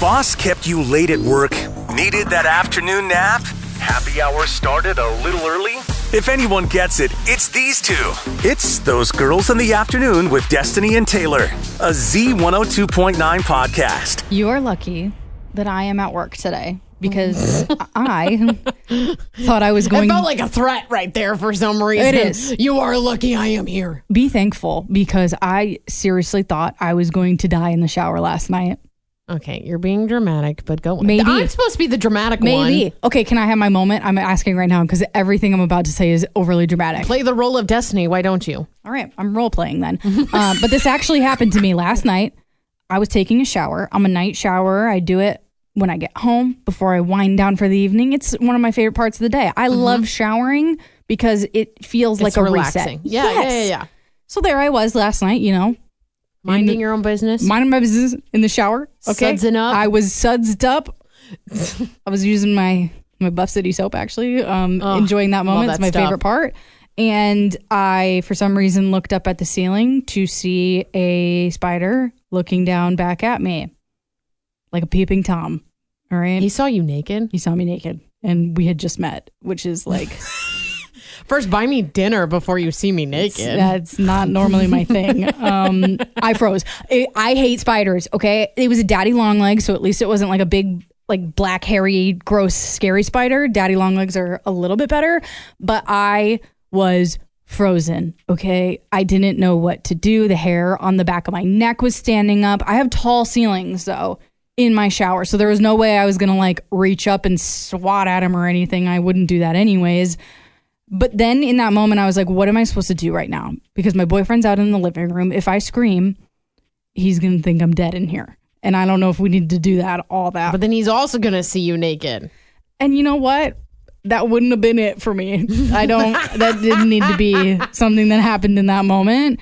Boss kept you late at work? Needed that afternoon nap? Happy hour started a little early? If anyone gets it, it's these two. It's Those Girls in the Afternoon with Destiny and Taylor, a Z102.9 podcast. You're lucky that I am at work today because I thought I was going... It felt like a threat right there for some reason. It is. You are lucky I am here. Be thankful because I seriously thought I was going to die in the shower last night. Okay, you're being dramatic, but go on. Maybe. I'm supposed to be the dramatic one. Maybe. Okay, can I have my moment? I'm asking right now because everything I'm about to say is overly dramatic. Play the role of Destiny. Why don't you? All right, I'm role playing then. But this actually happened to me last night. I was taking a shower. I'm a night shower. I do it when I get home before I wind down for the evening. It's one of my favorite parts of the day. I love showering because it feels like a relaxing. reset. Yeah, Yes. yeah. So there I was last night, Minding your own business. minding my business in the shower. Okay. Sudsing up. I was sudsed up. I was using my Buff City soap, actually. Enjoying that moment. that It's my stuff. favorite part. And I, for some reason, looked up at the ceiling to see a spider looking down back at me. Like a peeping Tom. All right. He saw you naked. He saw me naked. And we had just met, which is like... First, buy me dinner before you see me naked. That's not normally my thing. I froze. I hate spiders, okay? It was a daddy long leg, so at least it wasn't like a big, like black, hairy, gross, scary spider. Daddy long legs are a little bit better, but I was frozen, okay? I didn't know what to do. The hair on the back of my neck was standing up. I have tall ceilings, though, in my shower, so there was no way I was going to like reach up and swat at him or anything. I wouldn't do that anyways. But then in that moment, I was like, what am I supposed to do right now? Because my boyfriend's out in the living room. If I scream, he's going to think I'm dead in here. And I don't know if we need to do that, all that. But then he's also going to see you naked. And you know what? That wouldn't have been it for me. That didn't need to be something that happened in that moment.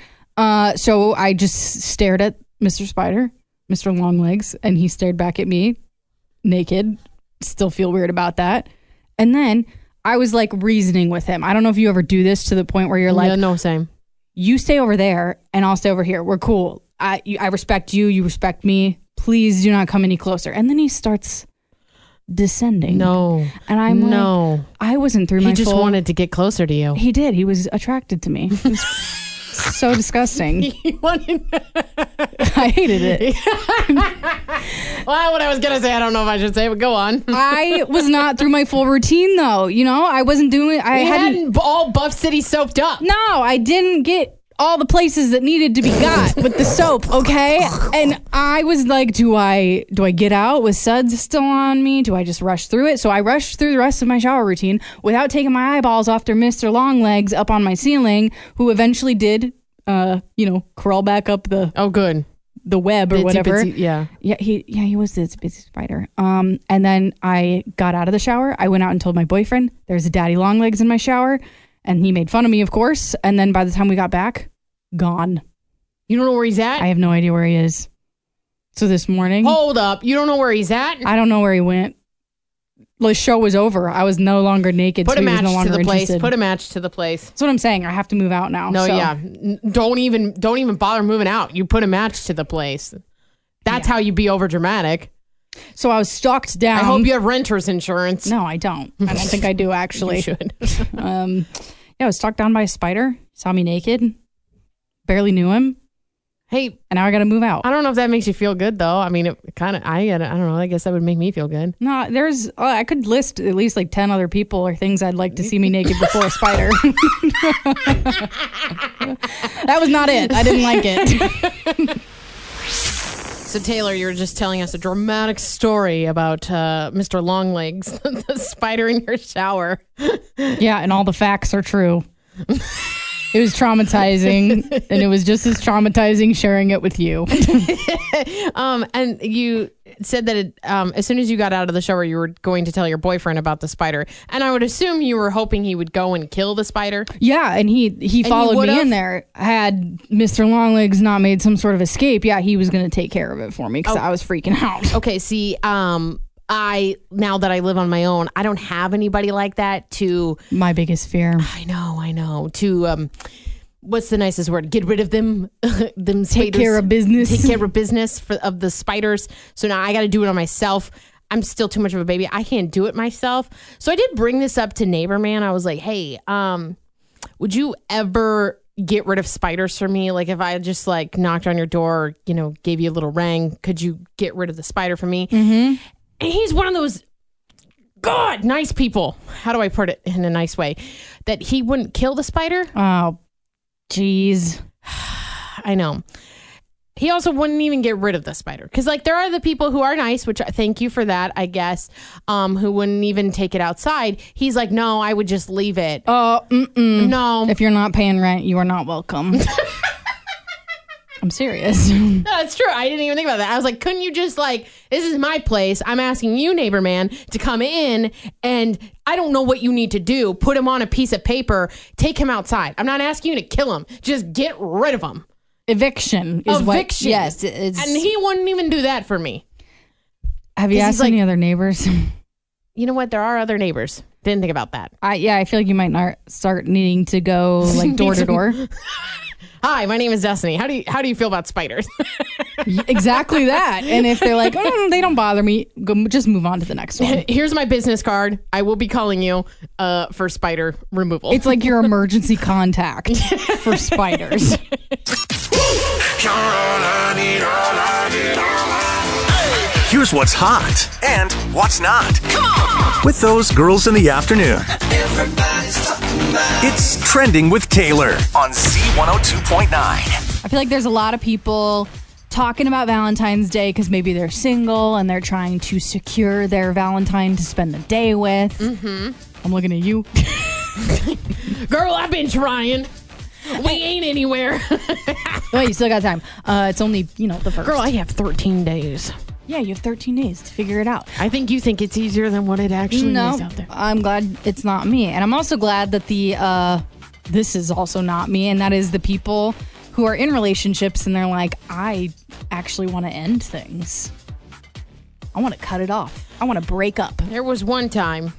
So I just stared at Mr. Spider, Mr. Longlegs, and he stared back at me naked. Still feel weird about that. And then I was like reasoning with him. I don't know if you ever do this to the point where you're like, no, same. You stay over there and I'll stay over here. We're cool. I respect you. You respect me. Please do not come any closer. And then he starts descending. No. And I'm no. like, I wasn't through my He just wanted to get closer to you. He did. He was attracted to me. It was so disgusting. He wanted... I hated it. Well, what I was going to say, I don't know if I should say, but go on. I was not through my full routine, though. I wasn't doing... I hadn't all Buff City soaped up. No, I didn't get all the places that needed to be got with the soap, okay? And I was like, do I get out with suds still on me? Do I just rush through it? So I rushed through the rest of my shower routine without taking my eyeballs off their Mr. Longlegs up on my ceiling, who eventually did, crawl back up the... Oh, good. The web or whatever. Yeah. Yeah, he was this busy spider. And then I got out of the shower. I went out and told my boyfriend there's a daddy long legs in my shower, and he made fun of me, of course. And then by the time we got back, gone. You don't know where he's at? I have no idea where he is. So this morning, Hold up. You don't know where he's at? I don't know where he went. The show was over. I was no longer naked. Put so a he was match no longer to the place. interested. Put a match to the place. That's what I'm saying. I have to move out now. No, so. yeah. Don't even bother moving out. You put a match to the place. That's how you be over dramatic. So I was stalked down. I hope you have renter's insurance. No, I don't. I don't think I do, actually. You should. I was stalked down by a spider. Saw me naked. Barely knew him. Hey, And now I got to move out. I don't know if that makes you feel good though. I mean, it kind of. I don't know. I guess that would make me feel good. No, there's. I could list at least like 10 other people or things I'd like to see me naked before a spider. That was not it. I didn't like it. So Taylor, you were just telling us a dramatic story about Mr. Longlegs, the spider in your shower. Yeah, and all the facts are true. It was traumatizing, and it was just as traumatizing sharing it with you. And you said that as soon as you got out of the shower, you were going to tell your boyfriend about the spider. And I would assume you were hoping he would go and kill the spider. Yeah, and he followed me in there. Had Mr. Longlegs not made some sort of escape, yeah, he was going to take care of it for me because I was freaking out. Okay, see, now that I live on my own, I don't have anybody like that to... My biggest fear. I know. To what's the nicest word? Get rid of them. Them Take care of business. Take care of business of the spiders. So now I got to do it on myself. I'm still too much of a baby. I can't do it myself. So I did bring this up to Neighbor Man. I was like, hey, would you ever get rid of spiders for me? Like if I just like knocked on your door, or, gave you a little ring, could you get rid of the spider for me? Mm-hmm. And he's one of those, God, nice people. How do I put it in a nice way? That he wouldn't kill the spider. Oh, jeez. I know. He also wouldn't even get rid of the spider. Because, there are the people who are nice, which thank you for that, I guess, who wouldn't even take it outside. He's like, no, I would just leave it. Oh, no. If you're not paying rent, you are not welcome. I'm serious. No, that's true. I didn't even think about that. I was like, couldn't you just this is my place. I'm asking you, Neighbor Man, to come in and I don't know what you need to do. Put him on a piece of paper. Take him outside. I'm not asking you to kill him. Just get rid of him. Eviction is what. Eviction. Yes. And he wouldn't even do that for me. Have you asked any other neighbors? You know what? There are other neighbors. Didn't think about that. I feel like you might not start needing to go door to door. Hi, my name is Destiny. How do you feel about spiders? Exactly that. And if they're like, they don't bother me, just move on to the next one. Here's my business card. I will be calling you for spider removal. It's like your emergency contact for spiders. Here's what's hot and what's not with those girls in the afternoon. It's Trending with Taylor on Z102.9. I feel like there's a lot of people talking about Valentine's Day because maybe they're single and they're trying to secure their Valentine to spend the day with. Mm-hmm. I'm looking at you. Girl, I've been trying. We ain't anywhere. Well, you still got time. It's only, the first. Girl, I have 13 days. Yeah, you have 13 days to figure it out. I think you think it's easier than what it actually is out there. I'm glad it's not me. And I'm also glad that this is also not me. And that is the people who are in relationships and they're like, I actually want to end things. I want to cut it off. I want to break up. There was one time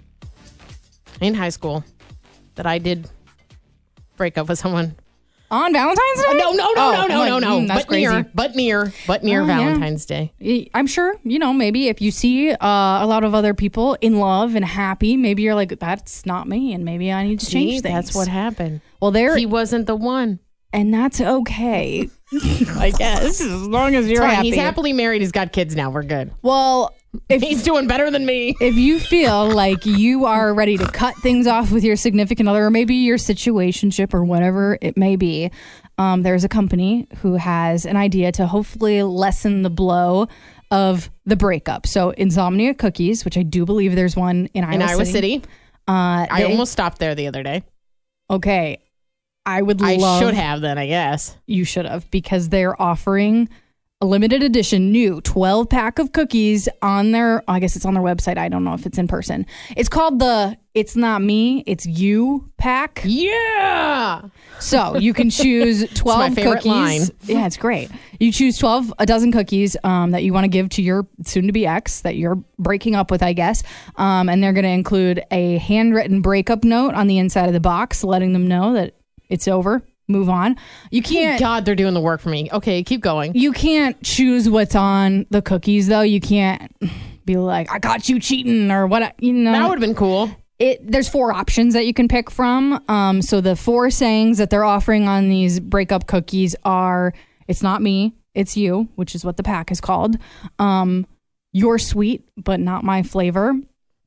in high school that I did break up with someone. On Valentine's Day? No. That's crazy. But near Valentine's Day. I'm sure, maybe if you see a lot of other people in love and happy, maybe you're like, that's not me, and maybe I need to change things. That's what happened. Well, he wasn't the one. And that's okay. I guess, as long as you're happy. He's happily married. He's got kids now. We're good. Well, if he's doing better than me. If you feel like you are ready to cut things off with your significant other, or maybe your situationship or whatever it may be, there's a company who has an idea to hopefully lessen the blow of the breakup. So Insomnia Cookies, which I do believe there's one in Iowa City. I almost stopped there the other day. Okay. I should have then, I guess. You should have, because they're offering a limited edition new 12-pack of cookies on I guess it's on their website. I don't know if it's in person. It's called the It's Not Me, It's You pack. Yeah! So you can choose 12 it's my favorite cookies. Line. Yeah, it's great. You choose a dozen cookies that you want to give to your soon-to-be ex that you're breaking up with, I guess. And they're going to include a handwritten breakup note on the inside of the box, letting them know that it's over. Move on. You can't. God, they're doing the work for me. Okay, keep going. You can't choose what's on the cookies, though. You can't be like, I caught you cheating or what. That would have been cool. There's 4 options that you can pick from. So the 4 sayings that they're offering on these breakup cookies are, it's not me, it's you, which is what the pack is called. You're sweet, but not my flavor.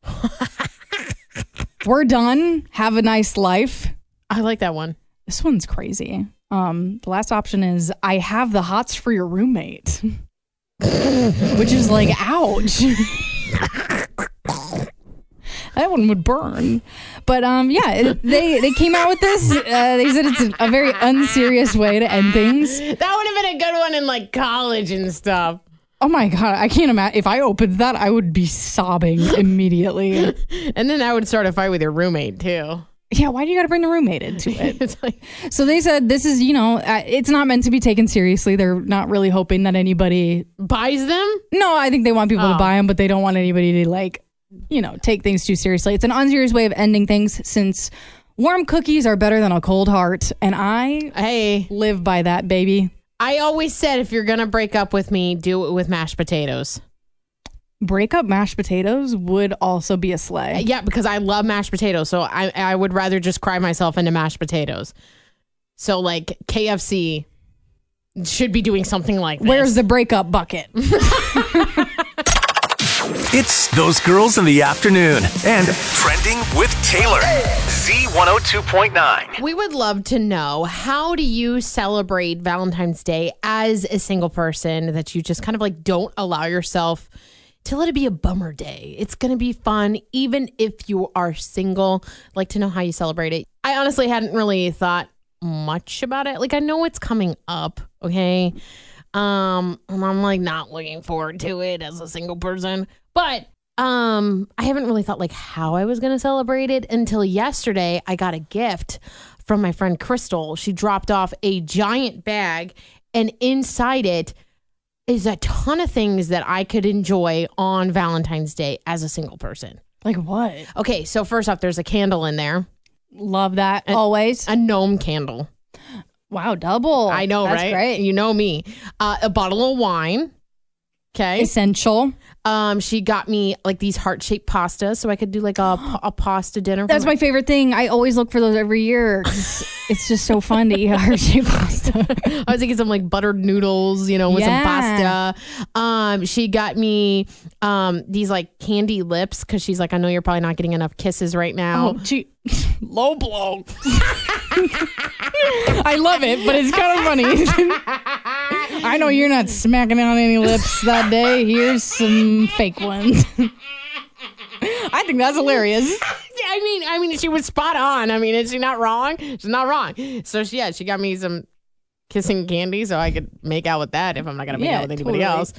We're done. Have a nice life. I like that one. This one's crazy. The last option is, I have the hots for your roommate. Which is like, ouch. That one would burn. But they came out with this. They said it's a very unserious way to end things. That would have been a good one in college and stuff. Oh my God, I can't imagine. If I opened that, I would be sobbing immediately. And then I would start a fight with your roommate too. Yeah, why do you got to bring the roommate into it? So they said this is, it's not meant to be taken seriously. They're not really hoping that anybody buys them. No, I think they want people to buy them, but they don't want anybody to take things too seriously. It's an unserious way of ending things, since Warm cookies are better than a cold heart, and I live by that, baby. I always said if you're going to break up with me, do it with mashed potatoes. Break up mashed potatoes would also be a slay. Yeah, because I love mashed potatoes, so I would rather just cry myself into mashed potatoes. So, like, KFC should be doing something like this. Where's the breakup bucket? It's Those Girls in the Afternoon and Trending with Taylor. Z102.9. We would love to know, how do you celebrate Valentine's Day as a single person that you just kind of like don't allow yourself to let it be a bummer day? It's going to be fun, even if you are single. I'd like to know how you celebrate it. I honestly hadn't really thought much about it. Like, I know it's coming up, okay? And I'm like not looking forward to it as a single person. But I haven't really thought like how I was going to celebrate it until yesterday. I got a gift from my friend Crystal. She dropped off a giant bag, and inside it is a ton of things that I could enjoy on Valentine's Day as a single person. Like what? Okay, so first off, there's a candle in there. Love that. Always. A gnome candle. Wow, double. I know, That's right? Great. You know me. A bottle of wine. Okay. Essential. She got me like these heart-shaped pastas, so I could do like a pasta dinner. That's my favorite thing. I always look for those every year. It's just so fun to eat heart-shaped pasta. I was thinking some like buttered noodles, with some pasta. She got me these like candy lips because she's like, I know you're probably not getting enough kisses right now. Oh, low blow. I love it, but it's kind of funny. I know you're not smacking on any lips that day. Here's some fake ones. I think that's hilarious. I mean, she was spot on. I mean, is she not wrong? She's not wrong. So she got me some kissing candy so I could make out with that if I'm not going to make out with anybody else.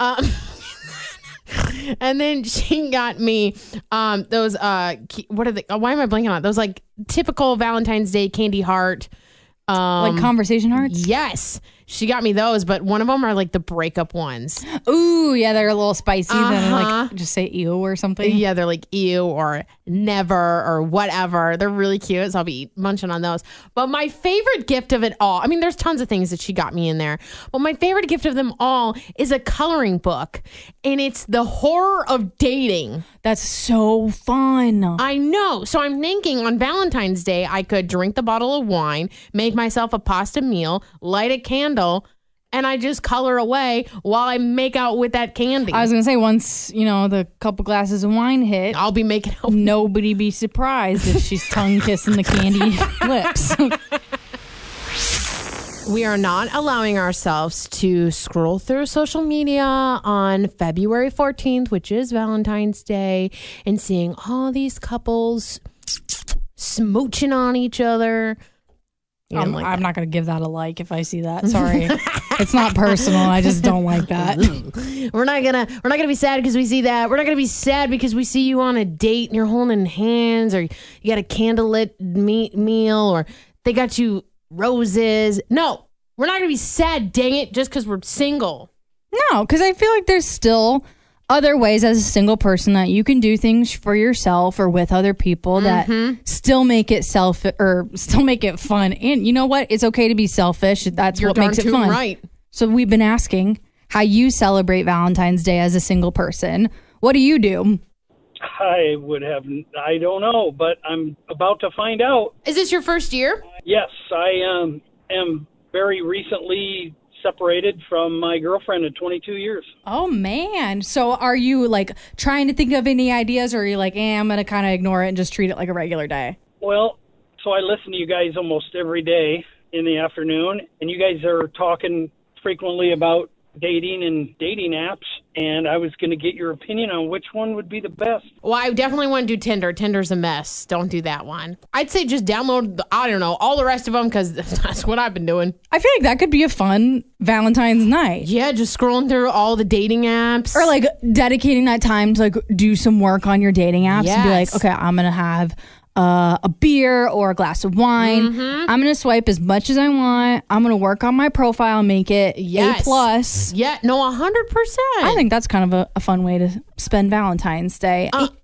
And then she got me those what are they? Why am I blanking on those? Like typical Valentine's Day candy heart. Like conversation hearts? Yes. She got me those, but one of them are like the breakup ones. Ooh, yeah, they're a little spicy. Then like just say ew or something. Yeah, they're like ew or never or whatever. They're really cute, so I'll be munching on those. But my favorite gift of it all, I mean, there's tons of things that she got me in there, but my favorite gift of them all is a coloring book, and it's The Horror of Dating. That's so fun. I know. So I'm thinking on Valentine's Day, I could drink the bottle of wine, make myself a pasta meal, light a candle, and I just color away while I make out with that candy. I was going to say, once, the couple glasses of wine hit, I'll be making out. Nobody be surprised if she's tongue kissing the candy lips. We are not allowing ourselves to scroll through social media on February 14th, which is Valentine's Day, and seeing all these couples smooching on each other. I'm not going to give that a like if I see that. Sorry. It's not personal. I just don't like that. We're not gonna be sad because we see that. We're not gonna be sad because we see you on a date and you're holding hands, or you got a candlelit meal, or they got you roses. No, we're not gonna be sad, dang it, just because we're single. No, because I feel like there's still other ways as a single person that you can do things for yourself or with other people that still make it still make it fun. And you know what? It's okay to be selfish. That's what makes it fun. Right. So we've been asking how you celebrate Valentine's Day as a single person. What do you do? I don't know, but I'm about to find out. Is this your first year? Yes, I am very recently separated from my girlfriend of 22 years. Oh, man. So are you like trying to think of any ideas, or are you like, I'm going to kind of ignore it and just treat it like a regular day? Well, so I listen to you guys almost every day in the afternoon, and you guys are talking frequently about dating and dating apps, and I was going to get your opinion on which one would be the best. Well, I definitely want to do Tinder. Tinder's a mess. Don't do that one. I'd say just download, all the rest of them, because that's what I've been doing. I feel like that could be a fun Valentine's night. Yeah, just scrolling through all the dating apps. Or like dedicating that time to like do some work on your dating apps and be like, okay, I'm going to have a beer or a glass of wine. I'm going to swipe as much as I want. I'm going to work on my profile, make it A+. Yeah, no, 100%. I think that's kind of a fun way to spend Valentine's Day.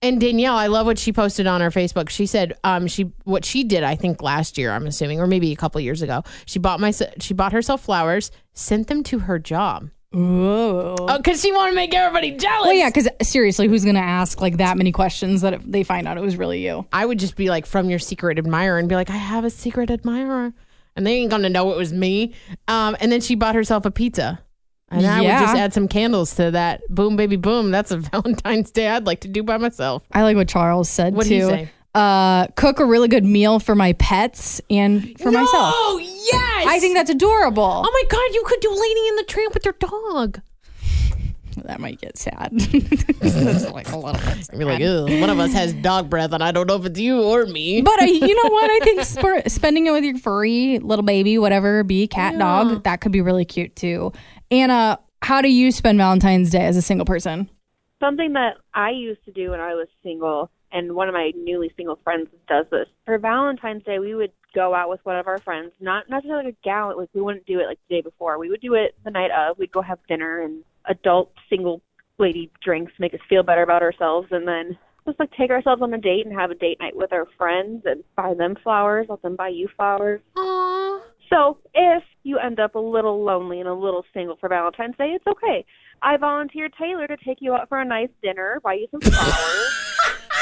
And Danielle, I love what she posted on her Facebook. She said what she did, I think last year, I'm assuming, or maybe a couple years ago. She bought herself flowers, sent them to her job. Ooh. Oh, because she wanted to make everybody jealous. Well, yeah, because seriously, who's going to ask like that many questions that they find out it was really you? I would just be like, from your secret admirer, and be like, I have a secret admirer. And they ain't going to know it was me. And then she bought herself a pizza. And I would just add some candles to that. Boom, baby, boom. That's a Valentine's Day I'd like to do by myself. I like what Charles said, What too. did he say? Cook a really good meal for my pets and for myself. Oh, yes. I think that's adorable. Oh, my God. You could do Lady in the Tramp with your dog. That might get sad. That's like a little bit sad. You're like, ew, one of us has dog breath, and I don't know if it's you or me. But you know what? I think spending it with your furry little baby, whatever, be cat, dog, that could be really cute too. Anna, how do you spend Valentine's Day as a single person? Something that I used to do when I was single, and one of my newly single friends does this. For Valentine's Day, we would go out with one of our friends, not necessarily like a gala. Like, we wouldn't do it like the day before. We would do it the night of. We'd go have dinner and adult single lady drinks, make us feel better about ourselves, and then just like take ourselves on a date and have a date night with our friends and buy them flowers, let them buy you flowers. Aww. So if you end up a little lonely and a little single for Valentine's Day, it's okay. I volunteered Taylor to take you out for a nice dinner, buy you some flowers.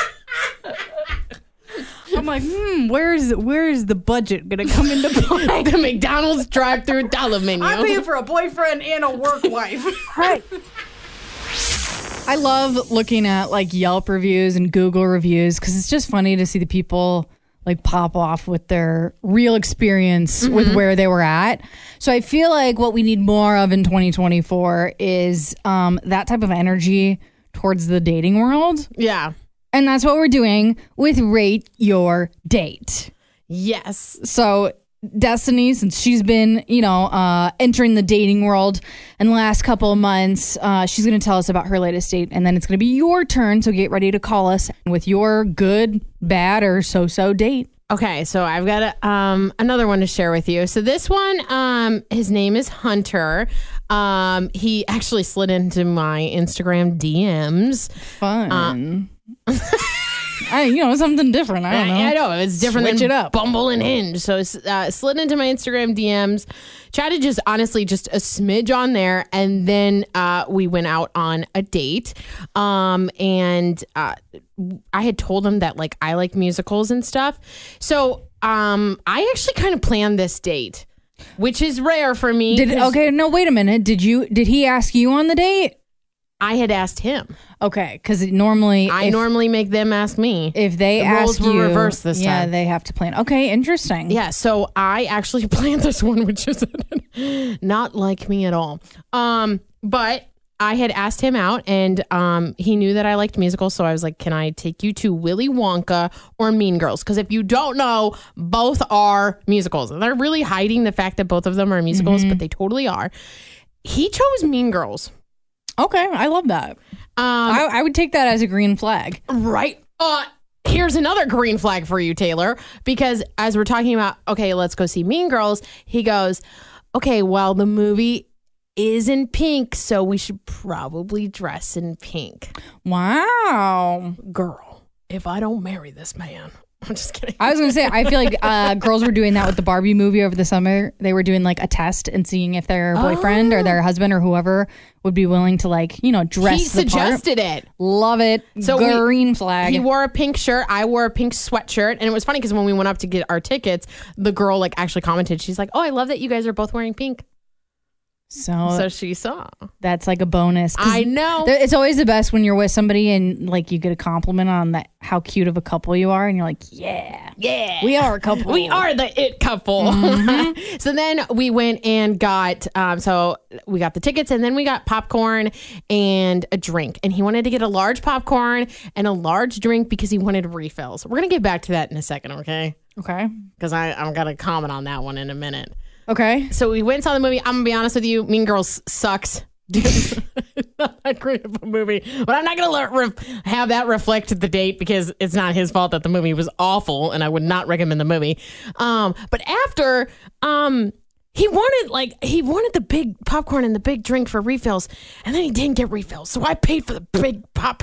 I'm like, where's the budget gonna come into play? The McDonald's drive-through dollar menu. I'm paying for a boyfriend and a work wife. Right. I love looking at like Yelp reviews and Google reviews because it's just funny to see the people like pop off with their real experience with where they were at. So I feel like what we need more of in 2024 is that type of energy towards the dating world. Yeah. And that's what we're doing with Rate Your Date. Yes. So Destiny, since she's been, entering the dating world in the last couple of months, she's going to tell us about her latest date. And then it's going to be your turn. So get ready to call us with your good, bad, or so-so date. Okay, so I've got another one to share with you. So this one, his name is Hunter. He actually slid into my Instagram DMs. Fun. Something different. I don't know. I know. It's different Switch than it up. Bumble and Hinge. So slid into my Instagram DMs, chatted just honestly just a smidge on there. And then we went out on a date. And I had told him that like I like musicals and stuff. So I actually kind of planned this date, which is rare for me. Wait a minute. Did he ask you on the date? I had asked him. Okay, because normally I normally make them ask me. If they roles ask were you, reversed this time. Yeah, they have to plan. Okay, interesting. Yeah, so I actually planned this one, which is not like me at all. But I had asked him out, and he knew that I liked musicals, so I was like, "Can I take you to Willy Wonka or Mean Girls?" Because if you don't know, both are musicals. They're really hiding the fact that both of them are musicals, but they totally are. He chose Mean Girls. Okay, I love that. I would take that as a green flag. Right. Here's another green flag for you, Taylor, because as we're talking about, okay, let's go see Mean Girls, he goes, okay, well, the movie is in pink, so we should probably dress in pink. Wow. Girl, if I don't marry this man. I'm just kidding. I was going to say, I feel like girls were doing that with the Barbie movie over the summer. They were doing like a test and seeing if their boyfriend or their husband or whoever would be willing to dress he the part. suggested it. Love it. So green flag. He wore a pink shirt. I wore a pink sweatshirt. And it was funny because when we went up to get our tickets, the girl actually commented. She's like, oh, I love that you guys are both wearing pink. So she saw. That's like a bonus. I know. It's always the best when you're with somebody and you get a compliment on that how cute of a couple you are, and you're like, yeah, we are a couple. We are the it couple. Mm-hmm. So then we went and got so we got the tickets, and then we got popcorn and a drink. And he wanted to get a large popcorn and a large drink because he wanted refills. We're gonna get back to that in a second, okay? Okay. Because I'm gonna comment on that one in a minute. Okay. So we went and saw the movie. I'm going to be honest with you. Mean Girls sucks. It's not that great of a movie. But I'm not going to have that reflect the date because it's not his fault that the movie was awful. And I would not recommend the movie. But after, he wanted the big popcorn and the big drink for refills. And then he didn't get refills. So I paid for the big pop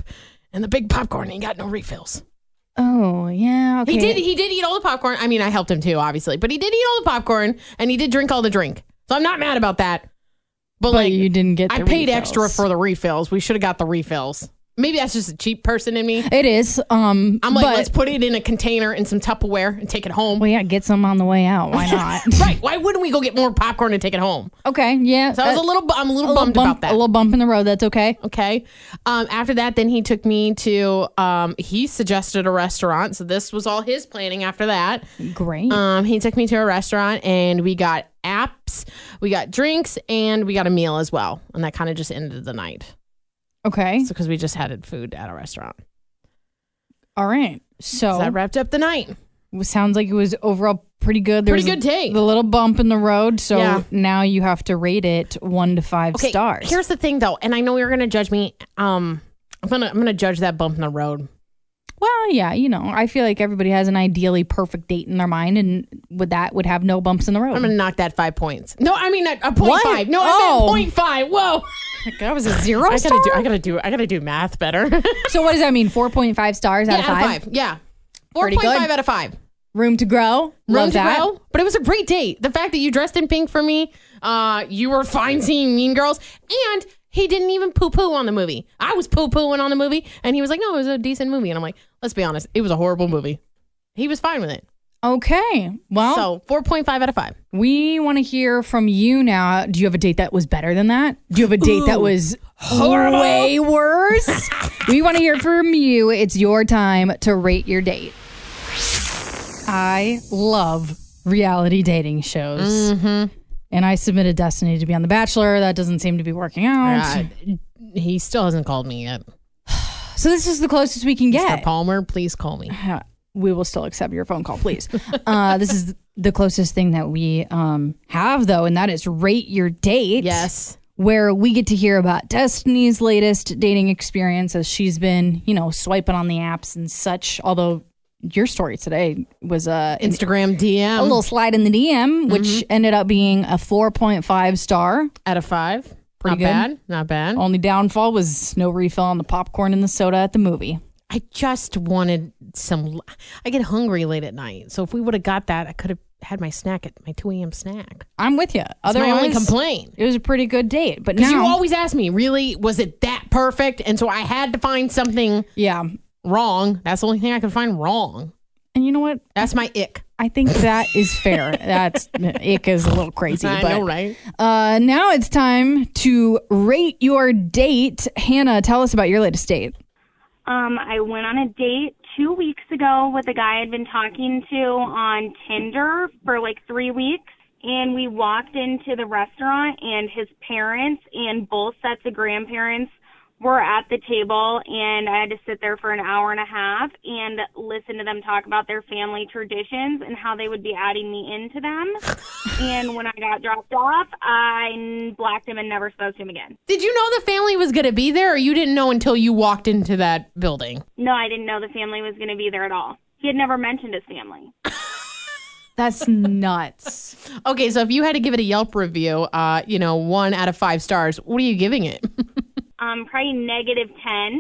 and the big popcorn. And he got no refills. Oh, yeah. Okay. He did eat all the popcorn. I mean, I helped him too, obviously, but he did eat all the popcorn and he did drink all the drink. So I'm not mad about that. But like, you didn't get the I paid refills. extra for the refills. We should have got the refills. Maybe that's just a cheap person in me. It is. I'm like, let's put it in a container in some Tupperware and take it home. Well, yeah, get some on the way out. Why not? Right. Why wouldn't we go get more popcorn and take it home? Okay, yeah. So I'm a little bummed about that. A little bump in the road. That's okay. Okay. After that, then he took me to, he suggested a restaurant. So this was all his planning after that. Great. He took me to a restaurant and we got apps, we got drinks, and we got a meal as well. And that kind of just ended the night. Okay. So because we just had food at a restaurant. All right. So that wrapped up the night. Sounds like it was overall pretty good. Pretty good day. The little bump in the road. So Yeah. now you have to rate it 1 to 5 stars. Here's the thing though, and I know you're gonna judge me. I'm gonna judge that bump in the road. Well, yeah, I feel like everybody has an ideally perfect date in their mind, and would have no bumps in the road. I'm gonna knock that 5 points. No, I mean a 0.5. What? No, Oh. I meant 0.5. Whoa. That was a 0 I star? gotta do math better. So what does that mean? 4.5 stars out of 5? Yeah. Pretty 4.5 good. out of 5. Room to grow. Room Love to that. grow. But it was a great date. The fact that you dressed in pink for me, you were fine seeing Mean Girls, and he didn't even poo-poo on the movie. I was poo-pooing on the movie, and he was like, no, it was a decent movie. And I'm like, let's be honest, it was a horrible movie. He was fine with it. Okay. Well, So 4.5 out of 5. we want to hear from you now. Do you have a date that was better than that? Do you have a date that was way worse? We want to hear from you. It's your time to rate your date. I love reality dating shows. Mm-hmm. And I submitted Destiny to be on The Bachelor. That doesn't seem to be working out. He still hasn't called me yet. So this is the closest we can Mr. get. Palmer, please call me. We will still accept your phone call, please. This is the closest thing that we have, though, and that is Rate Your Date. Yes. Where we get to hear about Destiny's latest dating experience as she's been, swiping on the apps and such. Although your story today was Instagram DM. a little slide in the DM, which ended up being a 4.5 star. Out of 5. Pretty Not good. bad. Not bad. Only downfall was no refill on the popcorn and the soda at the movie. I just wanted some. I get hungry late at night. So if we would have got that, I could have had my snack at my 2 a.m. snack. I'm with you. That's my only complaint. It was a pretty good date, but Because now you always ask me, really, was it that perfect? And so I had to find something wrong. That's the only thing I could find wrong. And you know what? That's my ick. I think that is fair. That's ick is a little crazy. I but, know, right? Now it's time to rate your date. Hannah, tell us about your latest date. I went on a date 2 weeks ago with a guy I'd been talking to on Tinder for like 3 weeks. And we walked into the restaurant and his parents and both sets of grandparents were at the table, and I had to sit there for an hour and a half and listen to them talk about their family traditions and how they would be adding me into them. And when I got dropped off, I blacked him and never spoke to him again. Did you know the family was going to be there, or you didn't know until you walked into that building? No, I didn't know the family was going to be there at all. He had never mentioned his family. That's nuts. Okay, so if you had to give it a Yelp review, 1 out of 5 stars, what are you giving it? Probably -10.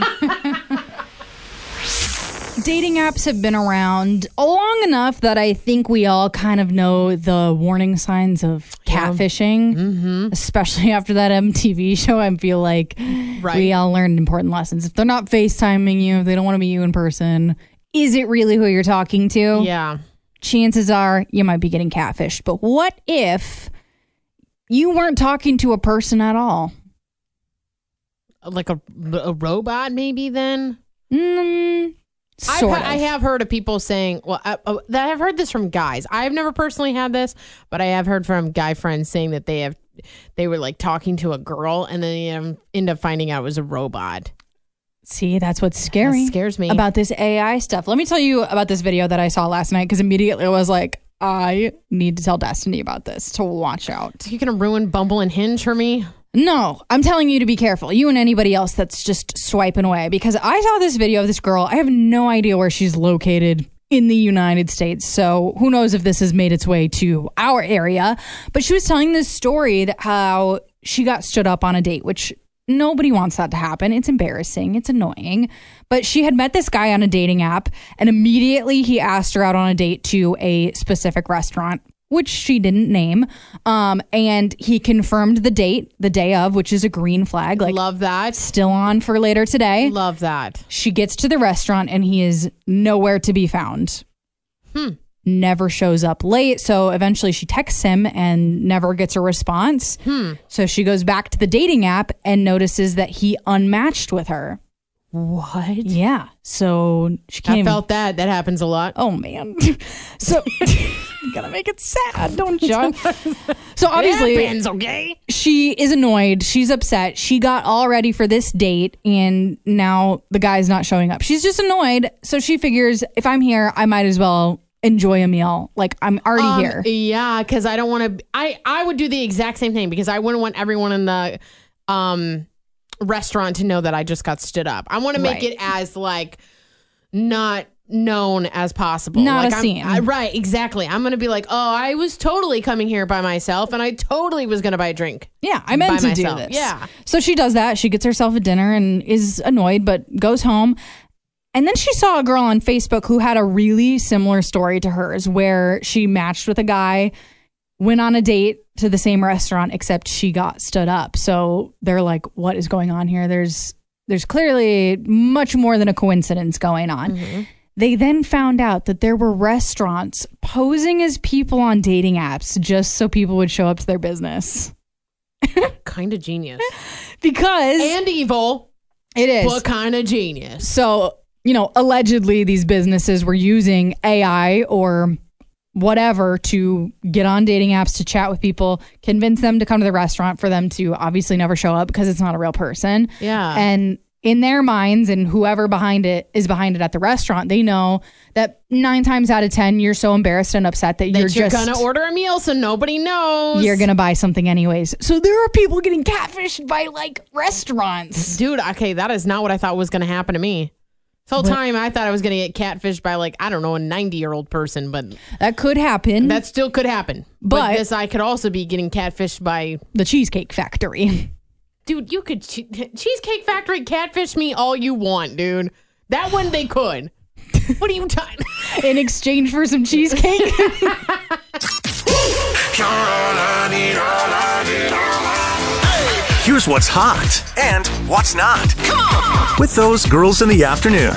Dating apps have been around long enough that I think we all kind of know the warning signs of catfishing, especially after that MTV show. I feel like we all learned important lessons. If they're not FaceTiming you, if they don't want to meet you in person, is it really who you're talking to? Yeah. Chances are you might be getting catfished. But what if you weren't talking to a person at all? Like a robot, maybe then? Sort of. I have heard of people saying, I've heard this from guys. I've never personally had this, but I have heard from guy friends saying that they were like talking to a girl and then they end up finding out it was a robot. See, that's what's scary. That scares me. About this AI stuff. Let me tell you about this video that I saw last night, because immediately I was like, I need to tell Destiny about this, to watch out. You're going to ruin Bumble and Hinge for me? No, I'm telling you to be careful. You and anybody else that's just swiping away. Because I saw this video of this girl. I have no idea where she's located in the United States. So who knows if this has made its way to our area. But she was telling this story that how she got stood up on a date, which Nobody wants that to happen. It's embarrassing. It's annoying. But she had met this guy on a dating app, and immediately he asked her out on a date to a specific restaurant, which she didn't name. And he confirmed the date the day of, which is a green flag. Like, love that. Still on for later today. Love that. She gets to the restaurant and he is nowhere to be found. Never shows up late. So eventually she texts him and never gets a response. So she goes back to the dating app and notices that he unmatched with her. What? Yeah. So she can't even... felt that. That happens a lot. Oh, man. So you gotta make it sad, don't you? So obviously, it happens, okay? She is annoyed. She's upset. She got all ready for this date, and now the guy's not showing up. She's just annoyed. So she figures, if I'm here, I might as well enjoy a meal. Like, I'm already here. Yeah, because I don't want to... I would do the exact same thing because I wouldn't want everyone in the restaurant to know that I just got stood up. I want to make it as, like, not known as possible. Not like, a scene. Right, exactly. I'm going to be like, oh, I was totally coming here by myself and I totally was going to buy a drink. Yeah, I meant to myself. do this. Yeah. So she does that. She gets herself a dinner and is annoyed, but goes home. And then she saw a girl on Facebook who had a really similar story to hers, where she matched with a guy, went on a date to the same restaurant, except she got stood up. So they're like, what is going on here? There's clearly much more than a coincidence going on. Mm-hmm. They then found out that there were restaurants posing as people on dating apps just so people would show up to their business. Kind of genius. Because... And evil. It is. But kind of genius. So... allegedly these businesses were using AI or whatever to get on dating apps to chat with people, convince them to come to the restaurant for them to obviously never show up because it's not a real person. Yeah. And in their minds, and whoever is behind it at the restaurant, they know that 9 times out of 10, you're so embarrassed and upset that you're going to order a meal so nobody knows. You're going to buy something anyways. So there are people getting catfished by like restaurants. Dude, okay, that is not what I thought was going to happen to me. This whole time, I thought I was going to get catfished by, like, I don't know, a 90-year-old person, but... That could happen. That still could happen. But this, I could also be getting catfished by... The Cheesecake Factory. Dude, you could... Cheesecake Factory catfish me all you want, dude. That one, they could. What are you talking... In exchange for some cheesecake? Here's what's hot and what's not. Come on! With those girls in the afternoon.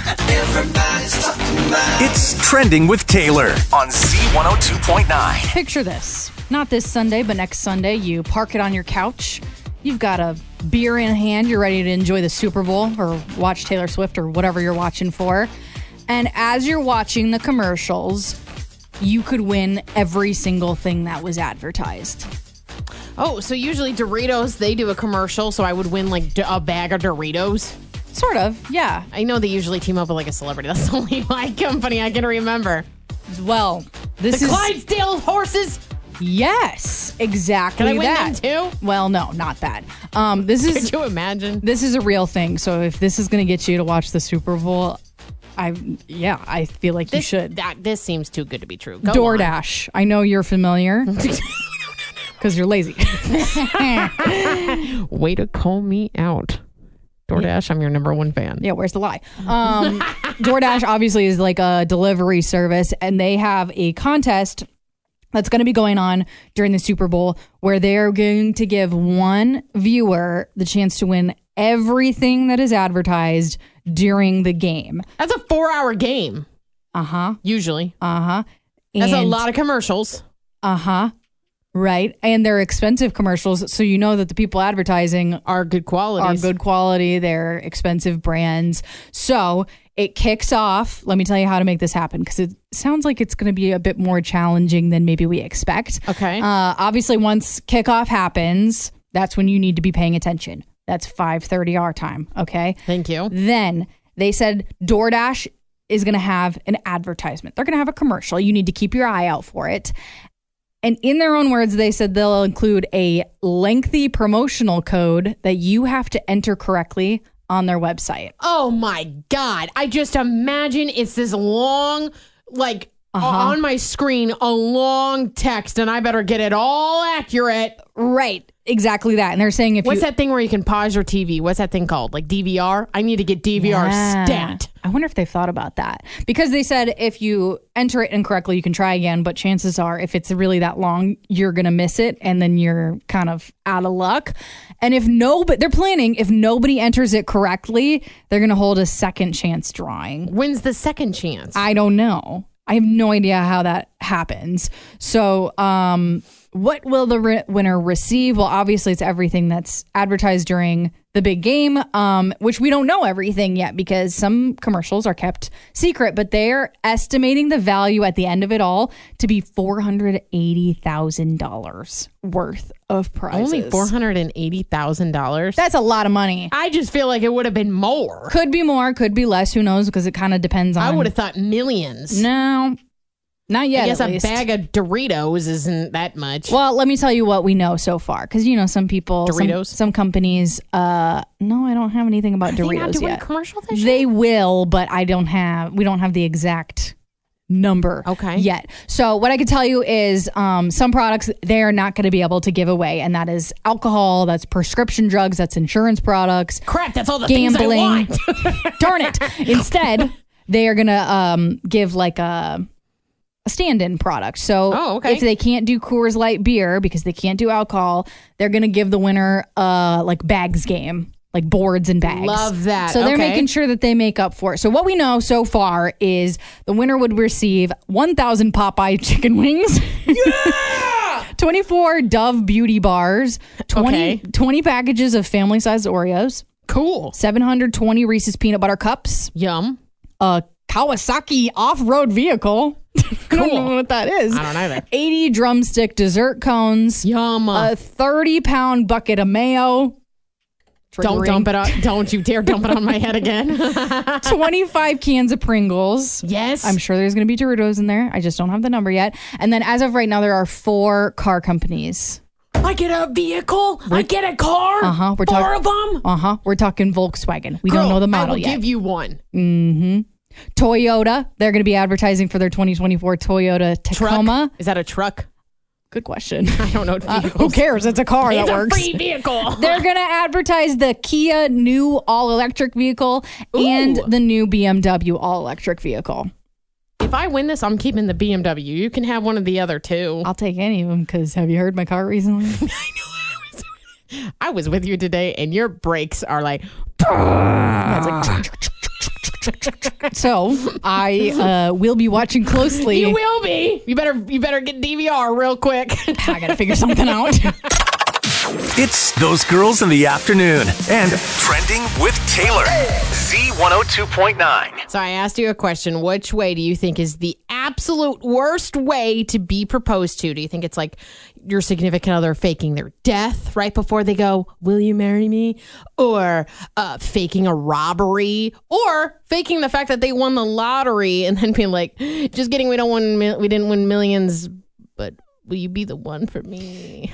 It's Trending with Taylor on Z102.9. Picture this. Not this Sunday, but next Sunday. You park it on your couch. You've got a beer in hand. You're ready to enjoy the Super Bowl or watch Taylor Swift or whatever you're watching for. And as you're watching the commercials, you could win every single thing that was advertised. Oh, so usually Doritos, they do a commercial, so I would win like a bag of Doritos? Sort of, yeah. I know they usually team up with like a celebrity. That's the only company I can remember. Well, this is... Clydesdale horses? Yes, exactly that. Can I win them too? Well, no, not that. Could you imagine? This is a real thing, so if this is going to get you to watch the Super Bowl... I feel like you should. This seems too good to be true. Go DoorDash. I know you're familiar because you're lazy. Way to call me out. DoorDash, I'm your number one fan. Yeah, where's the lie? DoorDash obviously is like a delivery service, and they have a contest that's going to be going on during the Super Bowl where they're going to give one viewer the chance to win everything that is advertised during the game. That's a 4-hour game. Uh-huh. Usually. Uh-huh. That's a lot of commercials. Uh-huh. Right. And they're expensive commercials, so you know that the people advertising are good quality. They're expensive brands. So it kicks off. Let me tell you how to make this happen, because it sounds like it's going to be a bit more challenging than maybe we expect. Okay. Obviously, once kickoff happens, that's when you need to be paying attention. That's 5:30 our time. Okay. Thank you. Then they said DoorDash is going to have an advertisement. They're going to have a commercial. You need to keep your eye out for it. And in their own words, they said they'll include a lengthy promotional code that you have to enter correctly on their website. Oh my God. I just imagine it's this long, like on my screen a long text, and I better get it all accurate. Right. Exactly that. And they're saying if What's that thing where you can pause your TV? What's that thing called? Like DVR? I need to get DVR stat. I wonder if they've thought about that. Because they said if you enter it incorrectly, you can try again. But chances are, if it's really that long, you're going to miss it. And then you're kind of out of luck. And but they're planning, if nobody enters it correctly, they're going to hold a second chance drawing. When's the second chance? I don't know. I have no idea how that happens. So, what will the winner receive? Well, obviously, it's everything that's advertised during the big game, which we don't know everything yet because some commercials are kept secret, but they're estimating the value at the end of it all to be $480,000 worth of prizes. Only $480,000? That's a lot of money. I just feel like it would have been more. Could be more, could be less. Who knows? Because it kind of depends on. I would have thought millions. No. Not yet. I guess at a least. bag of Doritos isn't that much. Well, let me tell you what we know so far, because some people, Doritos? some companies. No, I don't have anything about Doritos Are they not doing yet. a commercial this year? They will, but we don't have the exact number yet. So what I could tell you is some products they are not going to be able to give away, and that is alcohol, that's prescription drugs, that's insurance products. Crap, that's all the gambling. things I want. Darn it! Instead, they are going to give like a stand-in product. So if they can't do Coors Light beer because they can't do alcohol, they're going to give the winner like bags game, like boards and bags. Love that. So they're making sure that they make up for it. So what we know so far is the winner would receive 1,000 Popeye chicken wings. Yeah! 24 Dove beauty bars, 20 packages of family-sized Oreos. Cool. 720 Reese's peanut butter cups. Yum. A Kawasaki off-road vehicle. I don't know what that is. I don't either. 80 drumstick dessert cones. Yum. A 30-pound bucket of mayo. Don't dump it on. Don't you dare dump it on my head again. 25 cans of Pringles. Yes. I'm sure there's going to be Doritos in there. I just don't have the number yet. And then as of right now, there are 4 car companies. I get a vehicle. I get a car. We're 4 of them. We're talking Volkswagen. We don't know the model yet. I will give you one. Mm-hmm. Toyota. They're going to be advertising for their 2024 Toyota Tacoma. Truck? Is that a truck? Good question. I don't know. Who cares? It's a car that works. It's a free vehicle. They're going to advertise the Kia new all-electric vehicle and the new BMW all-electric vehicle. If I win this, I'm keeping the BMW. You can have one of the other two. I'll take any of them because have you heard my car recently? I was with you today, and your brakes are like... So I will be watching closely. You will be. You better get DVR real quick. I gotta figure something out. It's Those Girls in the Afternoon and Trending with Taylor. Z102.9. So I asked you a question. Which way do you think is the absolute worst way to be proposed to? Do you think it's like your significant other faking their death right before they go, will you marry me? Or faking a robbery? Or faking the fact that they won the lottery and then being like, just kidding, we didn't win millions, but will you be the one for me?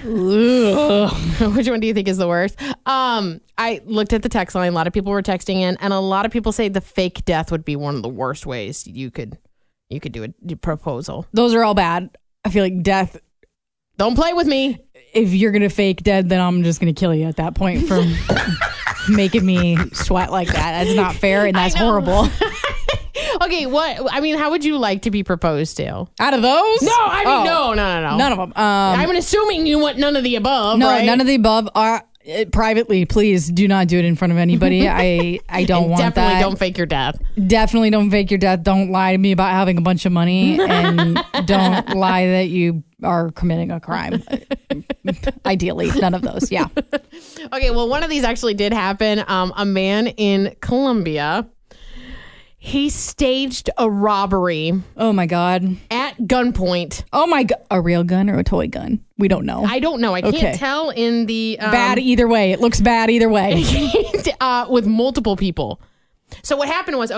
Which one do you think is the worst? I looked at the text line. A lot of people were texting in, and a lot of people say the fake death would be one of the worst ways you could do a proposal. Those are all bad. I feel like death. Don't play with me. If you're going to fake dead, then I'm just going to kill you at that point for making me sweat like that. That's not fair, and that's horrible. Okay, how would you like to be proposed to? Out of those? No, no. None of them. I'm assuming you want none of the above, no, right? None of the above are privately. Please do not do it in front of anybody. I don't want that. Definitely don't fake your death. Definitely don't fake your death. Don't lie to me about having a bunch of money, and don't lie that you are committing a crime. Ideally, none of those. Yeah. Okay, well, one of these actually did happen. A man in Colombia, he staged a robbery. Oh my God. At gunpoint. Oh my God. A real gun or a toy gun? We don't know. I don't know. I can't tell in the... bad either way. It looks bad either way. With multiple people. So what happened was,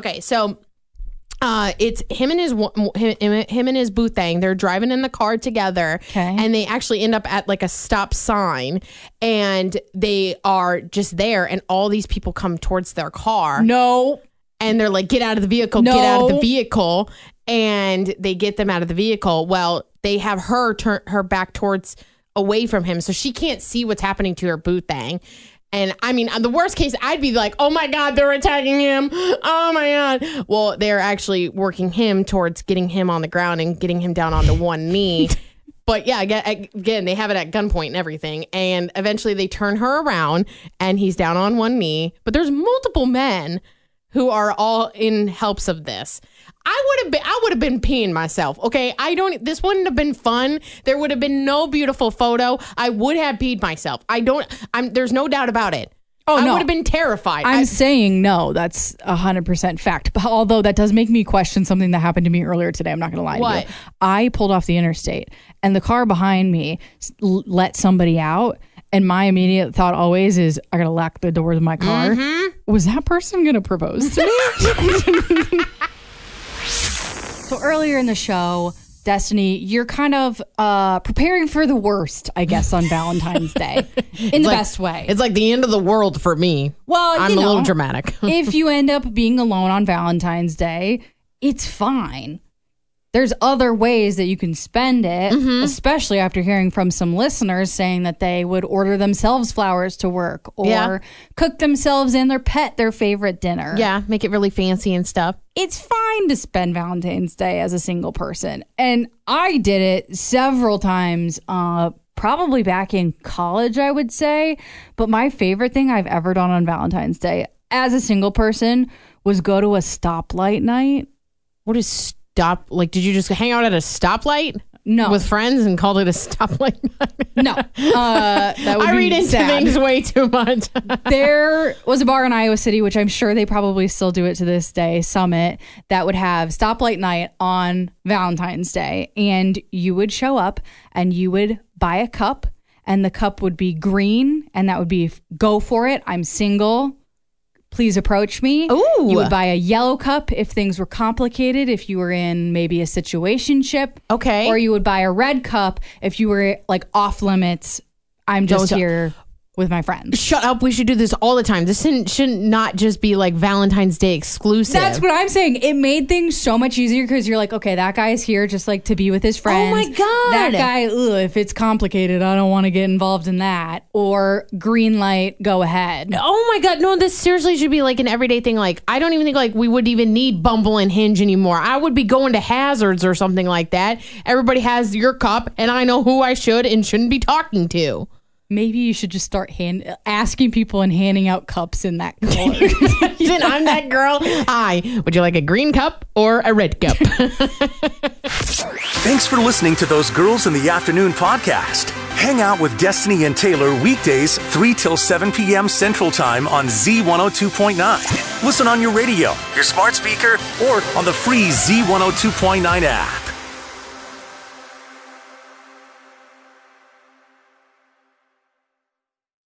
it's him and his boo thing. They're driving in the car together, and they actually end up at like a stop sign, and they are just there, and all these people come towards their car. No. And they're like, get out of the vehicle, get out of the vehicle. And they get them out of the vehicle. Well, they have her turn her back towards away from him. So she can't see what's happening to her boo thing. And I mean, on the worst case, I'd be like, oh my God, they're attacking him. Oh my God. Well, they're actually working him towards getting him on the ground and getting him down onto one knee. But yeah, again, they have it at gunpoint and everything. And eventually they turn her around and he's down on one knee. But there's multiple men who are all in helps of this. I would have been peeing myself. Okay. This wouldn't have been fun. There would have been no beautiful photo. I would have peed myself. There's no doubt about it. Oh, no. I would have been terrified. I'm saying no, that's 100% fact. But although that does make me question something that happened to me earlier today. I'm not going to lie to you. I pulled off the interstate and the car behind me let somebody out. And my immediate thought always is, I got to lock the doors of my car. Mm-hmm. Was that person going to propose to me? So earlier in the show, Destiny, you're kind of preparing for the worst, I guess, on Valentine's Day in the best way. It's like the end of the world for me. Well, I'm a little dramatic. If you end up being alone on Valentine's Day, it's fine. There's other ways that you can spend it, especially after hearing from some listeners saying that they would order themselves flowers to work or cook themselves and their pet their favorite dinner. Yeah, make it really fancy and stuff. It's fine to spend Valentine's Day as a single person. And I did it several times, probably back in college, I would say. But my favorite thing I've ever done on Valentine's Day as a single person was go to a stoplight night. What is like, did you just hang out at a stoplight? No. With friends and called it a stoplight? No. That would I be read into sad. things way too much. There was a bar in Iowa City, which I'm sure they probably still do it to this day, Summit, that would have stoplight night on Valentine's Day. And you would show up and you would buy a cup and the cup would be green and that would be go for it. I'm single. Please approach me. Ooh. You would buy a yellow cup if things were complicated, if you were in maybe a situationship. Okay. Or you would buy a red cup if you were like off limits. I'm just here with my friends. Shut up. We should do this all the time. This shouldn't not just be like Valentine's Day exclusive. That's what I'm saying. It made things so much easier because you're like, okay, that guy's here just like to be with his friends. Oh my God. That guy, if it's complicated, I don't want to get involved in that. Or green light, go ahead. Oh my God. No, this seriously should be like an everyday thing. Like, I don't even think like we would even need Bumble and Hinge anymore. I would be going to Hazards or something like that. Everybody has your cup and I know who I should and shouldn't be talking to. Maybe you should just start asking people and handing out cups in that color. I'm that girl. Hi, would you like a green cup or a red cup? Thanks for listening to Those Girls in the Afternoon podcast. Hang out with Destiny and Taylor weekdays 3 till 7 p.m. Central Time on Z102.9. Listen on your radio, your smart speaker, or on the free Z102.9 app.